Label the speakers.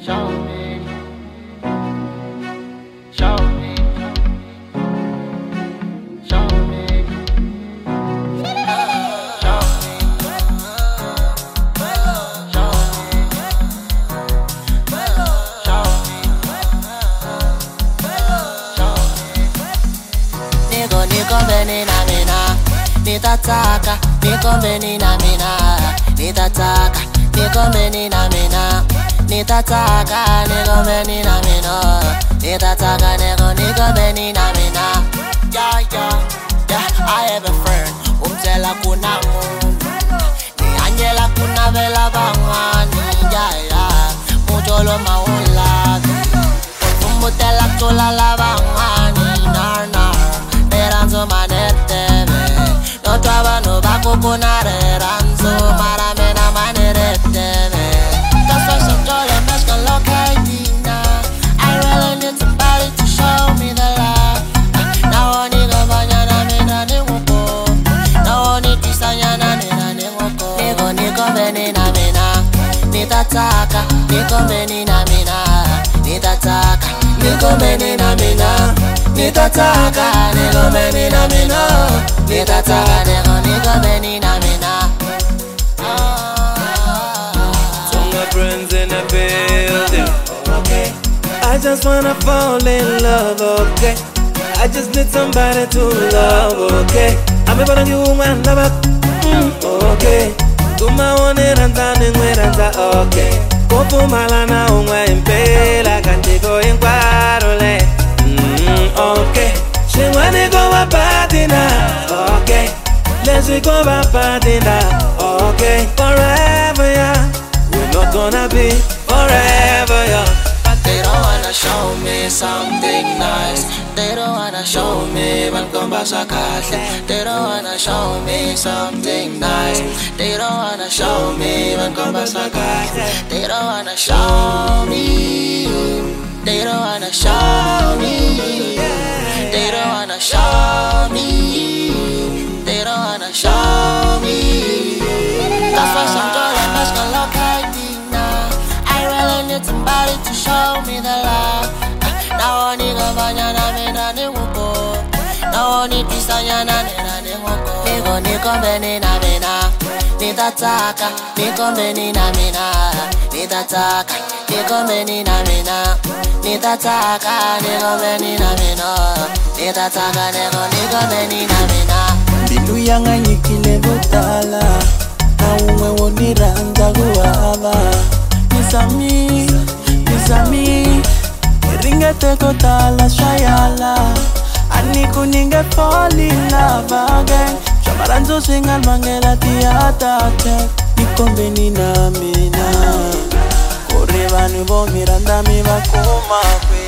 Speaker 1: show me, show me, show me, show
Speaker 2: Niko mbeni na mina, nitataka. Niko mbeni na mina, nitataka. Niko mbeni na mina, nitataka. Niko mbeni na mina, nitataka. Niko mbeni na mina. Yeah, I have a friend. Umtela kuna mungu, ni Angela kuna vela bangwani. Yeah, mujolo maula. Umutela tola la bangwani. Nar. Ranzo manete me, no traba no bako kunare. Ranzo maramena manete me. That's why some jolly mess can look I really need somebody to show me the love. Now I need a banyana mena ni woko. Now I need kisanyana mena ni woko. Niko beni na mina, nitataka. Niko beni na mina, nitataka. Niko beni na mina, nitataka. Niko beni na mina, nitataka. Niko beni na mina.
Speaker 3: To my friends in the building, okay. I just wanna fall in love, okay. I just need somebody to love, okay. I'm a brand new man, love, okay. Tuma one ranzani ngweranza, okay. Kofu malana unwa impela kantiko inkwarole, okay. She wanna go a party now, okay. Let's go a party now, okay. Forever, yeah. We're not gonna be forever, yeah.
Speaker 2: But they don't wanna show me something nice. They don't wanna show me mankomba kahle. They don't wanna show me something nice. They don't wanna show me mankomba kahle. They don't wanna show me. They don't wanna show me. They don't wanna show me. They don't wanna show me. That's why some jolly mess can look I really need somebody to show me the love. Now I need a banyana mena ni woko. Now I need kisanyana mena ni woko. Niko beni na mina, nitataka. Niko beni na mina, nitataka. Niko beni na mina, nitataka. Niko beni na mina, nitataka. Niko beni na mina.
Speaker 4: Bindu yanga nyikile botala, na umwe woniranda guava. Misami, ringete kotala shayala. Aniku ninge fall in love again. Shamaranzo singal mangela tiata check. Niko beni na mina, koreba nubo miranda mi bakuma kwe.